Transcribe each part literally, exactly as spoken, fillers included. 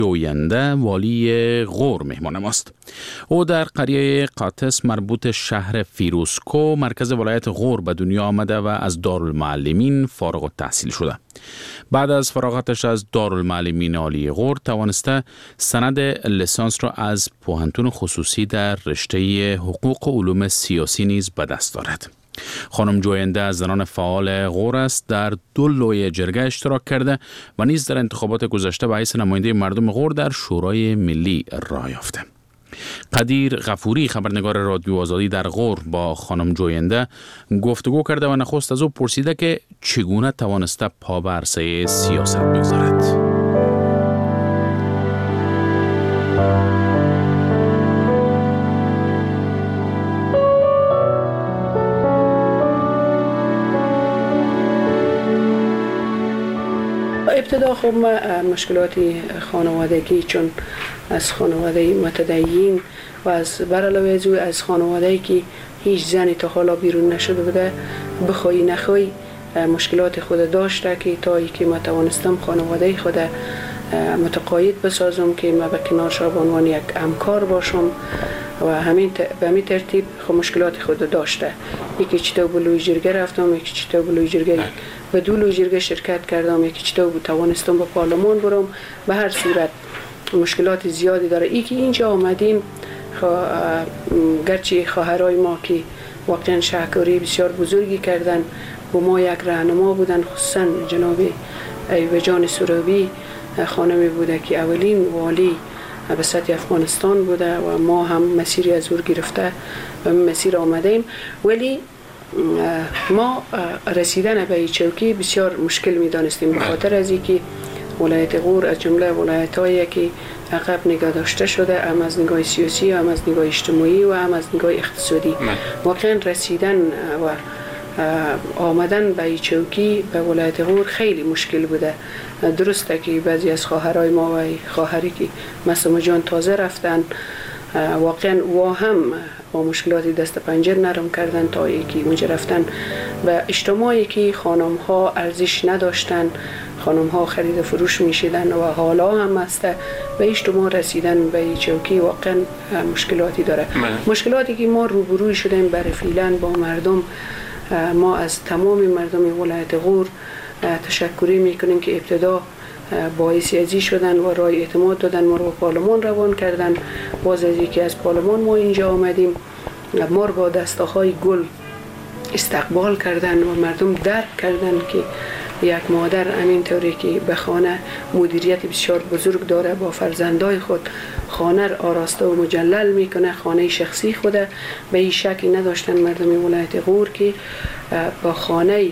جوینده والی غور مهمان ماست. او در قریه قاطس مربوط شهر فیروزکو مرکز ولایت غور به دنیا آمده و از دارالمعلمین فارغ التحصیل شده. بعد از فراغتش از دارالمعلمین عالی غور توانسته سند لیسانس را از پوهنتون خصوصی در رشته حقوق و علوم سیاسی نیز به دست دارد. خانم جوینده از زنان فعال غور است، در دو لوی جرگه اشتراک کرده و نیز در انتخابات گذشته به حیث نماینده مردم غور در شورای ملی راه یافته. قدیر غفوری خبرنگار رادیو آزادی در غور با خانم جوینده گفتگو کرده و نخست از او پرسیده که چگونه توانسته پا به عرصه سیاست بگذارد. ابتدا خب مشکلات خانوادگی، چون از خانواده متدین و از برعلاوه از او از خانواده‌ای که هیچ زنی تا حالا بیرون نشده بوده، بخوای نخوای مشکلات خود داشته که تا ای که ما توانستم خانواده خود متقاعد بسازم که ما به کنارش به عنوان یک همکار باشم و همین به همین ترتیب خب مشکلات خود داشته. یکی چطور به لوی جرگه رفتم، یکی چطور به لوی جرگه به دو لوی جرگه شرکت کردم، یکی چطور توانستم به پارلمان برم. به هر صورت مشکلات زیادی داره. ای که اینجا آمدیم گرچه خواهرای ما که واقعا شهرکاری بسیار بزرگی کردن و ما یک راهنما بودن، خصوصا جناب ایوجان سروی خانمی بوده که اولین والی به سطح افغانستان بوده و ما هم مسیری از او گرفته و مسیر آمدیم. ولی ما رسیدن به این چوکی بسیار مشکل می دانستیم، به خاطر از اینکه ولایت غور از جمله ولایت‌هایی که عقب نگاه داشته شده، هم از نگاه سیاسی، هم از نگاه اجتماعی و هم از نگاه اقتصادی. واقعا رسیدن و آمدن به این چوکی به ولایت غور خیلی مشکل بوده. درسته که بعضی از خواهرای ما و خواهری که مثل جان تازه رفتن واقعا و هم با مشکلات دست پنجه نرم کردن تا اینکه اونجا رفتن به اجتماعی که خانم ها ارزش نداشتن، خانم ها خرید فروش میشیدن و حالا هم است به اجتماع رسیدن به این چوکی واقعا مشکلاتی داره. من. مشکلاتی که ما روبروی شدیم برای فعلا با مردم، ما از تمام مردم ولایت غور تشکری میکنیم که ابتدا باعث ازی شدن و رای اعتماد دادن، ما رو به پارلمان روان کردن. باز از یکی از پارلمان ما اینجا آمدیم، ما رو با دستاهای گل استقبال کردن و مردم درک کردن که یک مادر همین طوری که به خانه مدیریت بسیار بزرگ داره، با فرزندای خود خانه را آراسته و مجلل میکنه، خانه شخصی خوده. به این شکی نداشتن مردم ولایت غور که با خانه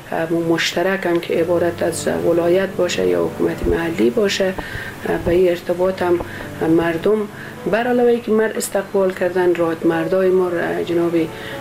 مشترک هم که عبارت از ولایت باشه یا حکومت محلی باشه به این ارتباط هم مردم بر علاوه که مرد استقبال کردن. راد مردای ما جناب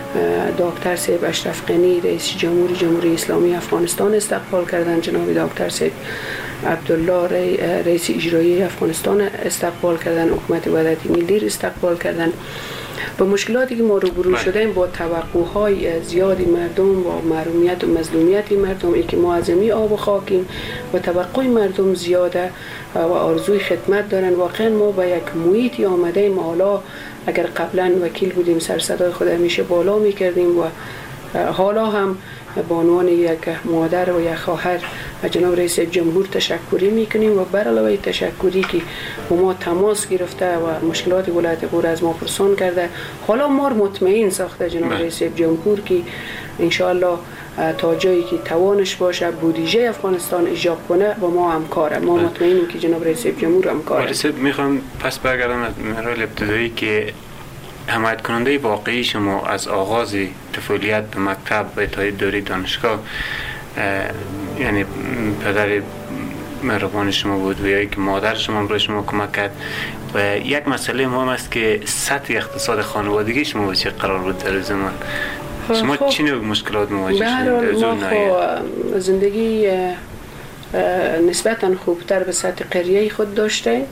دکتر صاحب اشرف غنی رئیس جمهوری جمهوری اسلامی افغانستان استقبال کردن، جناب دکتر صاحب عبدالله رئیس اجرایی افغانستان استقبال کردن، حکومت وحدت ملی استقبال کردن. با مشکلاتی که ما روبرو شدیم با توقعهای زیادی مردم و محرومیت و مظلومیت مردم، ای که ما از می آب و خاکیم و توقع مردم زیاده و آرزوی خدمت دارن. واقعا ما با یک محیطی آمدیم، حالا اگر قبلا وکیل بودیم سر صدای خود همیشه بالا می کردیم و حالا هم به عنوان یک مادر و یک خواهر و جناب رئیس جمهور تشکری میکنیم و بر علاوه تشکری که با ما تماس گرفته و مشکلات ولایت غور از ما پرسان کرده، حالا ما مطمئن ساخته جناب رئیس جمهور که انشاءالله تا جایی که توانش باشه بودجه افغانستان ایجاب کنه با ما همکاره. ما مطمئنیم که جناب رئیس جمهور همکاره. رئیس میخوام پس برگردم از مراحل ابتدایی که حمایت کننده واقعی شما از آغاز طفولیت به مکتب و اتحاد دوره دانشگاه یعنی پدر مهربان شما بود و یا که مادر شما برای شما کمک کرد و یک مسئله مهم است که سطح اقتصاد خانوادگی شما به چه قرار بود در زمان شما خب چی نوع مشکلات مواجه شدید؟ ما خب زندگی نسبتا خوبتر به سطح قریه خود داشتیم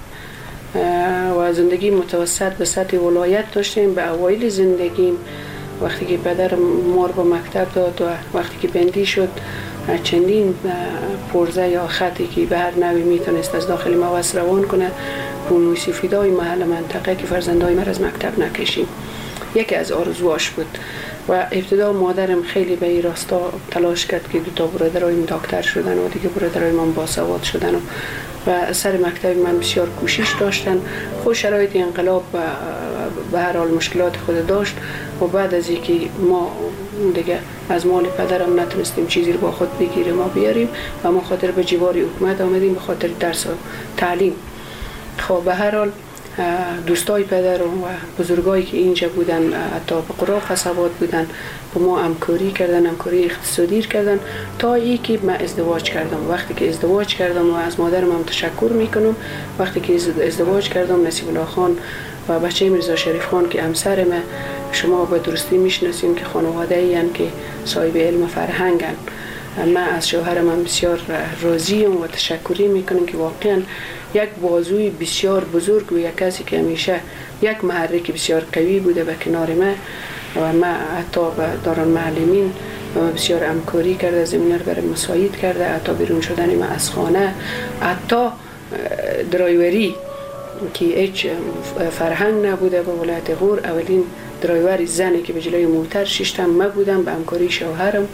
و زندگی متوسط به سطح ولایت داشتیم. به اوایل زندگیم وقتی که پدر ما رو به مکتب داد و وقتی که بندی شد چندین پرزه یا خطی که به هر نوی میتونست از داخل موث روان کنه بومی سفیدای محل منطقه که فرزندای من از مکتب نکشیم یکی از آرزواش بود. و ابتدا مادرم خیلی به این راستا تلاش کرد که دو تا برادرایم دکتر شدن و دیگه برادرایم من باسواد شدن و, و سر مکتب من بسیار کوشش داشتن. خود شرایط انقلاب به هر حال مشکلات خود داشت و بعد از اینکه ما دیگه از مال پدرم نتونستیم چیزی رو با خود بگیریم ما بیاریم و ما خاطر به جواری حکومت آمدیم به خاطر درس و تعلیم. خب به هر حال دوستای پدر و بزرگایی که اینجا بودن حتی به قراق قصبات بودن با ما همکاری کردن همکاری اقتصادی کردن تا ای که من ازدواج کردم. وقتی که ازدواج کردم و از مادرم هم تشکر میکنم وقتی که ازدواج کردم نصیب الله خان و بچه میرزا شریف خان که همسر من شما به درستی میشناسین که خانواده این که صاحب علم فرهنگن. من از شوهرم هم بسیار راضیم و تشکری میکنم که واقعا یک بازوی بسیار بزرگ و یک کسی که همیشه یک محرک بسیار قوی بوده به کنار من و من حتی به دارالمعلمین بسیار همکاری کرده زمینه رو برای مساعد کرده حتی بیرون شدن من از خانه حتی درایوری که هیچ فرهنگ نبوده به ولایت غور اولین درایور زنی که به جلوی موتر ششتم من بودم به همکاری شوهرم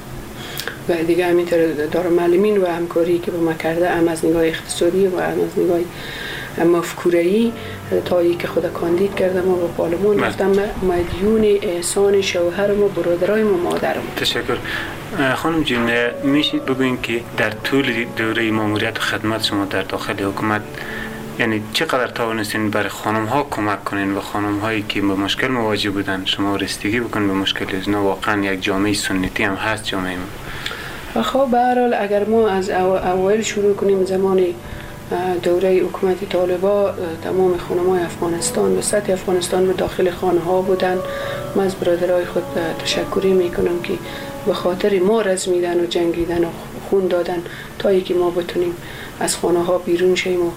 و دیگه همینطور دارالمعلمین و همکاری که با ما کرده هم از نگاه اقتصادی و هم از نگاه مفکوره‌ای تا ای که خدا کاندید کردم و با پارلمان رفتم مدیون احسان شوهرم و برادرایم و مادرم. تشکر. خانم جون میشه بگوین که در طول دوره ماموریت و خدمت شما در داخل حکومت یعنی چقدر توانستین برای خانم ها کمک کنین و خانم هایی که با مشکل مواجه بودن شما رسیدگی بکنین به مشکل اینا؟ واقعا یک جامعه سنتی هم هست جامعه ما. خب به هر حال اگر ما از اول شروع کنیم زمان دوره حکومت طالبا تمام خانم‌های افغانستان به سطح افغانستان به داخل خانه ها بودن. من از برادرای خود تشکری میکنم که به خاطر ما رزمیدن و جنگیدن و خون دادن تا اینکه ما بتونیم از خانه ها بیرون شیم و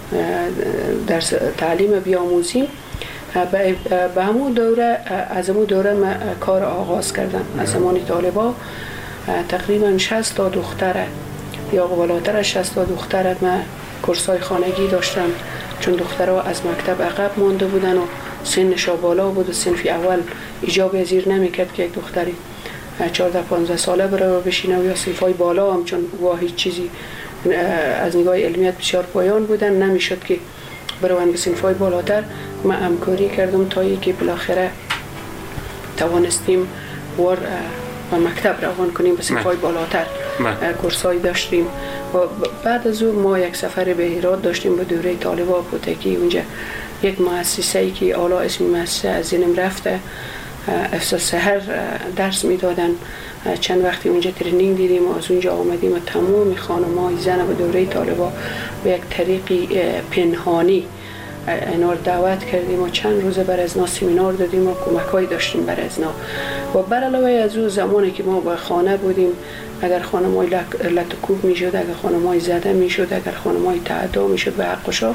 درس تعلیم بیاموزیم. به همون دوره از همون دوره من کار آغاز کردم. از زمان طالبا تقریبا شصت تا دختره یا بالاتر از شصت تا دختره من کورسای خانگی داشتم چون دخترها از مکتب عقب مانده بودن و سنشا بالا بود و صنف اول ایجاب پذیر نمیکرد که یک دختری چهارده پانزده ساله بره بشینه و یا صنفای بالا هم چون واحد چیزی از نگاه علمیت بسیار پایان بودن نمیشد که بروند به صنفای بالاتر. من همکاری کردم تا اینکه بالاخره توانستیم وار و مکتب روان کنیم به صنفای بالاتر. کورسای داشتیم و بعد از اون ما یک سفر به هرات داشتیم به دوره طالبا بوده که اونجا یک مؤسسه ای که حالا اسم مؤسسه از ذهنم رفته افسر سحر درس میدادن. چند وقتی اونجا ترینینگ دیدیم و از اونجا آمدیم و تمام خانم‌های زن به دوره طالبا به یک طریقی پنهانی اینا رو دعوت کردیم و چند روز بر ازنا سمینار دادیم و کمک‌های داشتیم بر ازنا. و بر علاوه از اون زمانی که ما با خانه بودیم اگر خانم‌های لطکوب میشد اگر خانم‌های زده میشد اگر خانم‌های تعدا میشد به حقشا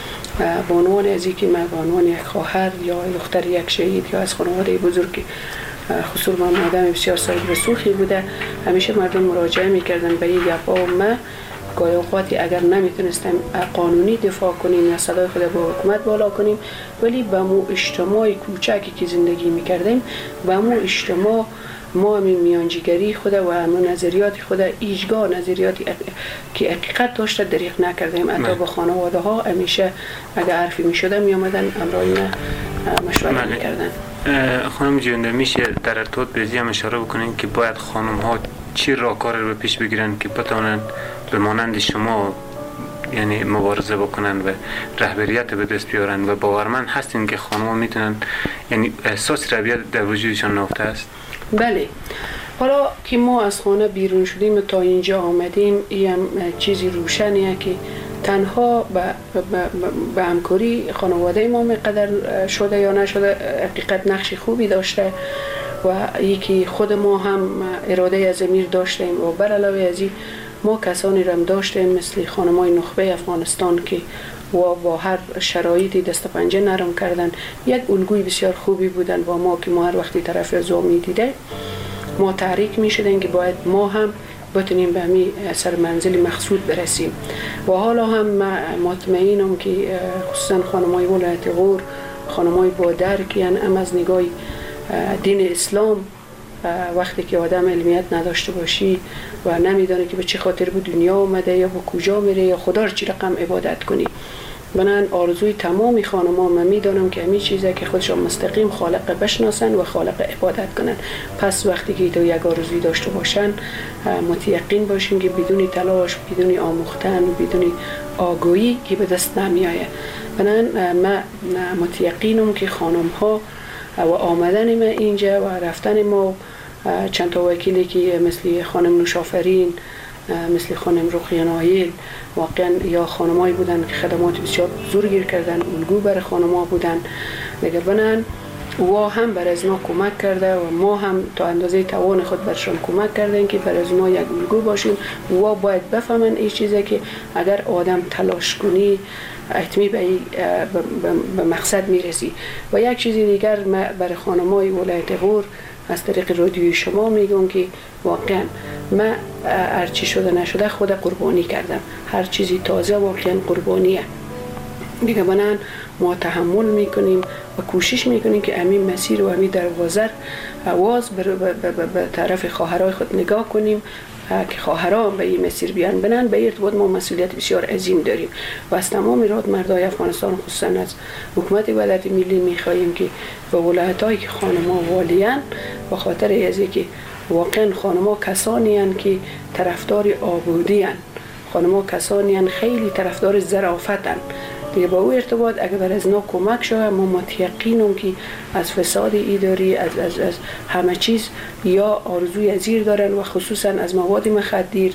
به عنوان از اینکه من به عنوان یک خواهر یا دختر یک شهید یا از خانواده بزرگ خصوصا من آدم بسیار صاحب رسوخی بوده همیشه مردم مراجعه میکردن به این گپا و من گاهی اوقاتی اگر نمیتونستم قانونی دفاع کنیم یا صدای خود با حکومت بالا کنیم ولی به مو اجتماع کوچکی که زندگی میکردیم به مو اجتماع ما همین میانجیگری خود و همون نظریات خود ایجگاه نظریاتی که حقیقت داشته دریغ نکردیم. حتی با خانواده ها همیشه اگر حرفی میشده میامدن امرای مشوره میکردن. خانم جونده میشه در ارتباط به زیم اشاره بکنین که باید خانم ها چی راهکار رو پیش بگیرن که بتونن به مانند شما یعنی مبارزه بکنن و رهبریت به دست بیارن و باورمند هستین که خانم ها میتونن یعنی احساس رهبریت در وجودشان نهفته است؟ بله. حالا که ما از خانه بیرون شدیم تا اینجا آمدیم این چیزی روشنیه که تنها به همکاری خانواده ما مقدر شده یا نشده حقیقت نقش خوبی داشته و یکی خود ما هم اراده از امیر داشتیم و بر علاوه از این ما کسانی رم داشتیم مثل خانمای نخبه افغانستان که و با هر شرایطی دست پنجه نرم کردن یک الگوی بسیار خوبی بودن با ما که ما هر وقتی طرف زو می دیده ما تحریک می شدن که باید ما هم بتونیم به می سر منزل مقصود برسیم. و حالا هم مطمئنم که خصوصا خانمای ولایت غور خانمای با درکیان هم از نگاه دین اسلام، وقتی که آدم علمیت نداشته باشی و نمیدونه که به چه خاطر به دنیا اومده یا به کجا میره یا خدا چی رقم عبادت کنی. من آرزوی تمامی خانم‌ها من میدونم که همین چیزه که خودشون مستقیم خالق بشناسن و خالق عبادت کنن. پس وقتی که تو یک آرزوی داشته باشن متیقن باشین که بدون تلاش، بدون آموختن، بدون آگاهی که به دست نمیایه. من من متیقنم که خانم‌ها و آمدن ما اینجا و رفتن ما چند تا وکیلی که مثل خانم نوشافرین، مثل خانم رقیه نایل، واقعا یا خانمایی بودن که خدمات بسیار بزرگی کردن، الگو برای خانم‌ها بودن دیگه بنن و هم بر از ما کمک کرده و ما هم تا اندازه توان خود برشان کمک کردیم که بر از ما یک الگو باشیم و باید بفهمن این چیزه که اگر آدم تلاش کنی حتمی به, به مقصد میرسی. و یک چیز دیگر ما برای خانم‌های ولایت غور از طریق رادیوی شما میگم که واقعا من هر چی شده نشده خود قربانی کردم، هر چیزی تازه واقعا قربانیه دیگه. بنان ما تحمل میکنیم و کوشش میکنیم که امین مسیر و امین دروازه آواز به طرف خواهرای خود نگاه کنیم که خواهرها به این مسیر بیان. بنان به ارتباط ما مسئولیت بسیار عظیم داریم و از تمام ایراد مردای افغانستان خصوصا از حکومت ولایت ملی میخواهیم که به ولایت‌هایی که خانم‌ها والیان به خاطر از اینکه واقعا خانم‌ها کسانی هستند که طرفدار آبادی هستند، خانم‌ها کسانی هستند خیلی طرفدار ظرافتند دیگه. با او ارتباط اگر بر از نا کمک شود ما متیقنم که از فساد اداری از از از همه چیز یا آرزوی زیر دارن و خصوصا از مواد مخدر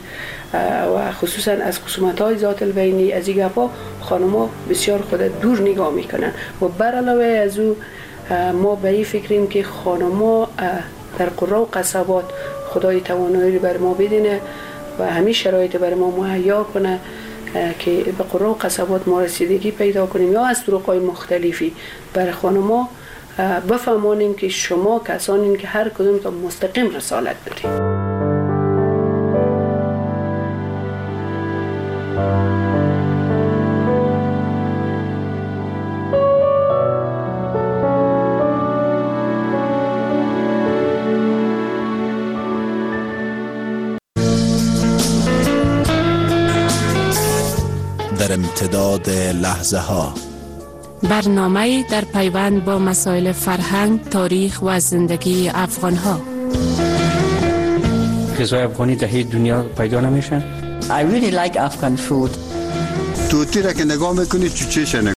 و خصوصا از خصومت‌های ذات البینی از این گپا خانم‌ها بسیار خود دور نگاه میکنن. و بر علاوه از او ما به این فکریم که خانم‌ها در قرا و قصبات خدای توانایی بر ما بدینه و همین شرایط بر ما مهیا کنه که به قرا و قصبات ما رسیدگی پیدا کنیم یا از طرق‌های مختلفی برای خانم‌ها بفهمانیم که شما کسانین که هر کدوم تا مستقیم رسالت دارید. در امتداد لحظه ها برنامه در پیوند با مسائل فرهنگ، تاریخ و زندگی افغان ها. غذای افغانی در هیچ دنیا پیدا نمیشن. I really like Afghan food. توتی را که نگاه میکنی چو چشه